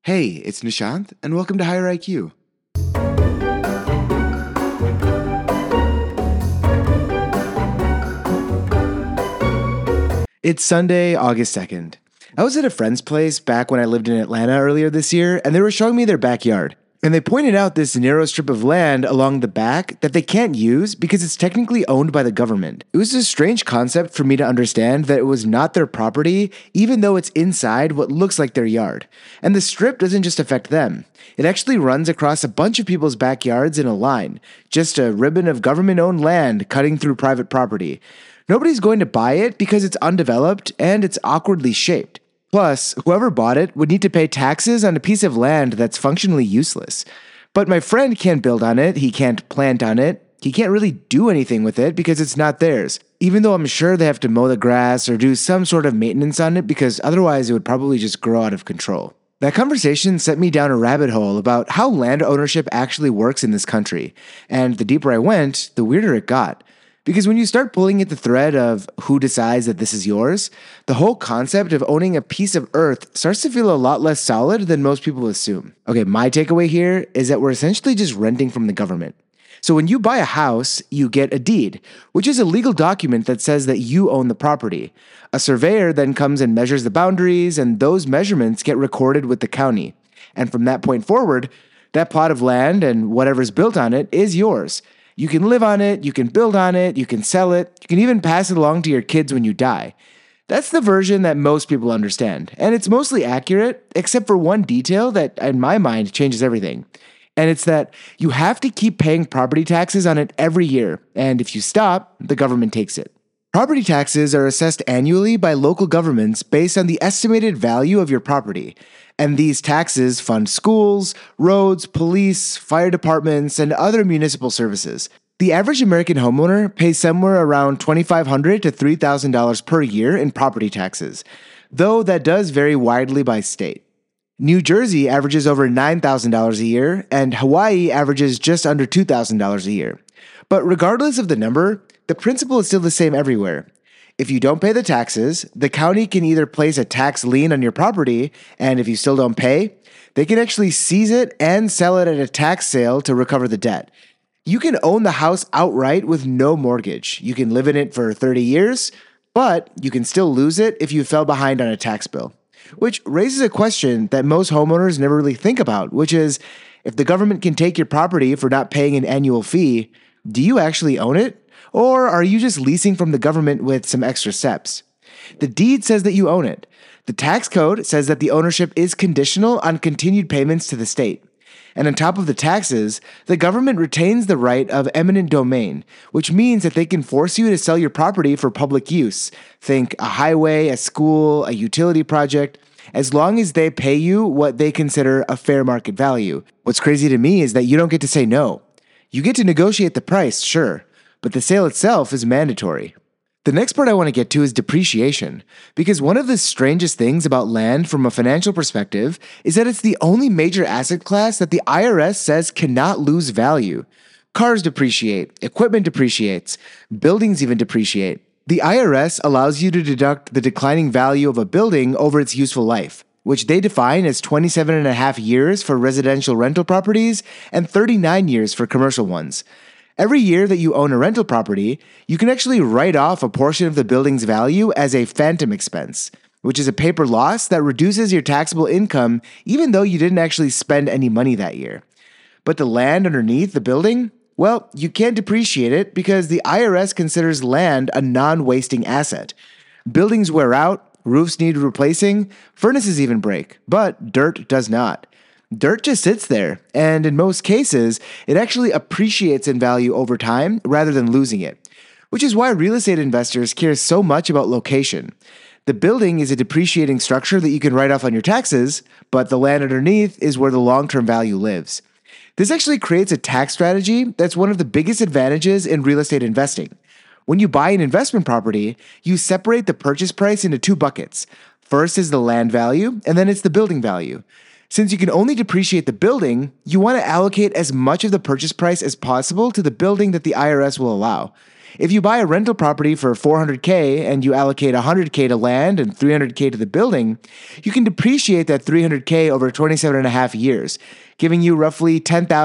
Hey, it's Nishant, and welcome to Higher IQ. It's Sunday, August 2nd. I was at a friend's place back when I lived in Atlanta earlier this year, and they were showing me their backyard. And they pointed out this narrow strip of land along the back that they can't use because it's technically owned by the government. It was a strange concept for me to understand that it was not their property, even though it's inside what looks like their yard. And the strip doesn't just affect them. It actually runs across a bunch of people's backyards in a line, just a ribbon of government-owned land cutting through private property. Nobody's going to buy it because it's undeveloped and it's awkwardly shaped. Plus, whoever bought it would need to pay taxes on a piece of land that's functionally useless. But my friend can't build on it, he can't plant on it, he can't really do anything with it because it's not theirs, even though I'm sure they have to mow the grass or do some sort of maintenance on it because otherwise it would probably just grow out of control. That conversation sent me down a rabbit hole about how land ownership actually works in this country, and the deeper I went, the weirder it got. Because when you start pulling at the thread of who decides that this is yours, the whole concept of owning a piece of earth starts to feel a lot less solid than most people assume. Okay, my takeaway here is that we're essentially just renting from the government. So when you buy a house, you get a deed, which is a legal document that says that you own the property. A surveyor then comes and measures the boundaries, and those measurements get recorded with the county. And from that point forward, that plot of land and whatever's built on it is yours. You can live on it, you can build on it, you can sell it, you can even pass it along to your kids when you die. That's the version that most people understand, and it's mostly accurate, except for one detail that, in my mind, changes everything. And it's that you have to keep paying property taxes on it every year, and if you stop, the government takes it. Property taxes are assessed annually by local governments based on the estimated value of your property. And these taxes fund schools, roads, police, fire departments, and other municipal services. The average American homeowner pays somewhere around $2,500 to $3,000 per year in property taxes, though that does vary widely by state. New Jersey averages over $9,000 a year, and Hawaii averages just under $2,000 a year. But regardless of the number, the principle is still the same everywhere. If you don't pay the taxes, the county can either place a tax lien on your property, and if you still don't pay, they can actually seize it and sell it at a tax sale to recover the debt. You can own the house outright with no mortgage. You can live in it for 30 years, but you can still lose it if you fell behind on a tax bill. Which raises a question that most homeowners never really think about, which is, if the government can take your property for not paying an annual fee, do you actually own it? Or are you just leasing from the government with some extra steps? The deed says that you own it. The tax code says that the ownership is conditional on continued payments to the state. And on top of the taxes, the government retains the right of eminent domain, which means that they can force you to sell your property for public use. Think a highway, a school, a utility project, as long as they pay you what they consider a fair market value. What's crazy to me is that you don't get to say no. You get to negotiate the price, sure, but the sale itself is mandatory. The next part I want to get to is depreciation, because one of the strangest things about land from a financial perspective is that it's the only major asset class that the IRS says cannot lose value. Cars depreciate, equipment depreciates, buildings even depreciate. The IRS allows you to deduct the declining value of a building over its useful life, which they define as 27 and a half years for residential rental properties and 39 years for commercial ones. Every year that you own a rental property, you can actually write off a portion of the building's value as a phantom expense, which is a paper loss that reduces your taxable income even though you didn't actually spend any money that year. But the land underneath the building? Well, you can't depreciate it because the IRS considers land a non-wasting asset. Buildings wear out, roofs need replacing, furnaces even break, but dirt does not. Dirt just sits there, and in most cases, it actually appreciates in value over time rather than losing it, which is why real estate investors care so much about location. The building is a depreciating structure that you can write off on your taxes, but the land underneath is where the long-term value lives. This actually creates a tax strategy that's one of the biggest advantages in real estate investing. When you buy an investment property, you separate the purchase price into two buckets. First is the land value, and then it's the building value. Since you can only depreciate the building, you want to allocate as much of the purchase price as possible to the building that the IRS will allow. If you buy a rental property for $400K and you allocate $100K to land and $300K to the building, you can depreciate that $300K over 27 and a half years, giving you roughly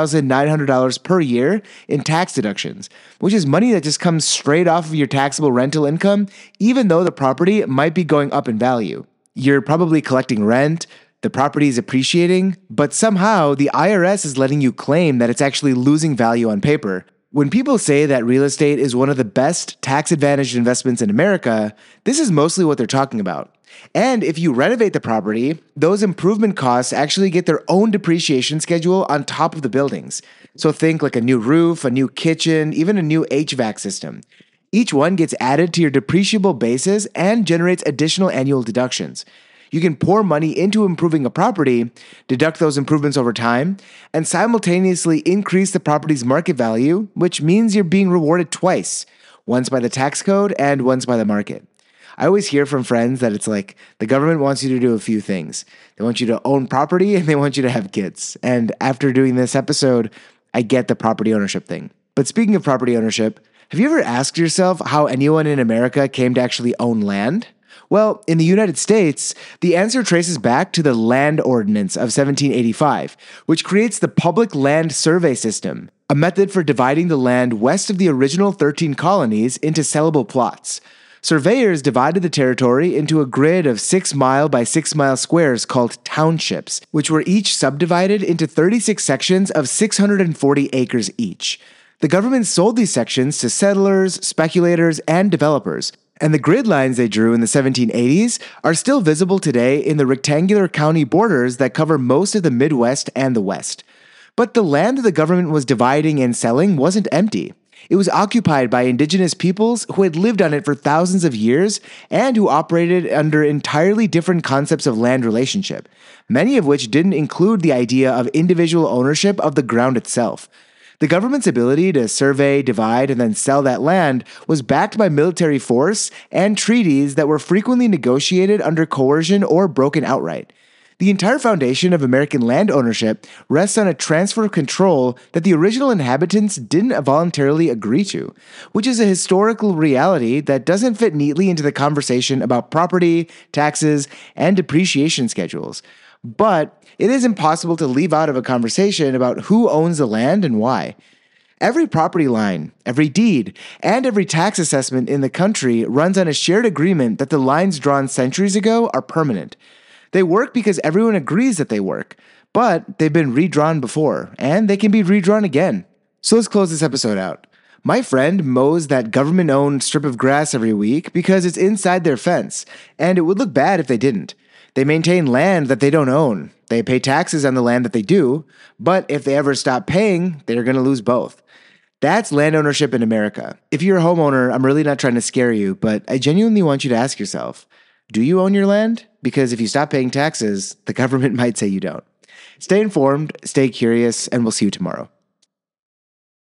$10,900 per year in tax deductions, which is money that just comes straight off of your taxable rental income, even though the property might be going up in value. You're probably collecting rent, the property is appreciating, but somehow the IRS is letting you claim that it's actually losing value on paper. When people say that real estate is one of the best tax-advantaged investments in America, this is mostly what they're talking about. And if you renovate the property, those improvement costs actually get their own depreciation schedule on top of the buildings. So think like a new roof, a new kitchen, even a new HVAC system. Each one gets added to your depreciable basis and generates additional annual deductions. You can pour money into improving a property, deduct those improvements over time, and simultaneously increase the property's market value, which means you're being rewarded twice, once by the tax code and once by the market. I always hear from friends that it's like the government wants you to do a few things. They want you to own property and they want you to have kids. And after doing this episode, I get the property ownership thing. But speaking of property ownership, have you ever asked yourself how anyone in America came to actually own land? Well, in the United States, the answer traces back to the Land Ordinance of 1785, which creates the Public Land Survey System, a method for dividing the land west of the original 13 colonies into sellable plots. Surveyors divided the territory into a grid of 6-mile by 6-mile squares called townships, which were each subdivided into 36 sections of 640 acres each. The government sold these sections to settlers, speculators, and developers, and the grid lines they drew in the 1780s are still visible today in the rectangular county borders that cover most of the Midwest and the West. But the land the government was dividing and selling wasn't empty. It was occupied by indigenous peoples who had lived on it for thousands of years and who operated under entirely different concepts of land relationship, many of which didn't include the idea of individual ownership of the ground itself. The government's ability to survey, divide, and then sell that land was backed by military force and treaties that were frequently negotiated under coercion or broken outright. The entire foundation of American land ownership rests on a transfer of control that the original inhabitants didn't voluntarily agree to, which is a historical reality that doesn't fit neatly into the conversation about property, taxes, and depreciation schedules. But it is impossible to leave out of a conversation about who owns the land and why. Every property line, every deed, and every tax assessment in the country runs on a shared agreement that the lines drawn centuries ago are permanent. They work because everyone agrees that they work, but they've been redrawn before, and they can be redrawn again. So let's close this episode out. My friend mows that government-owned strip of grass every week because it's inside their fence, and it would look bad if they didn't. They maintain land that they don't own. They pay taxes on the land that they do, but if they ever stop paying, they're going to lose both. That's land ownership in America. If you're a homeowner, I'm really not trying to scare you, but I genuinely want you to ask yourself, do you own your land? Because if you stop paying taxes, the government might say you don't. Stay informed, stay curious, and we'll see you tomorrow.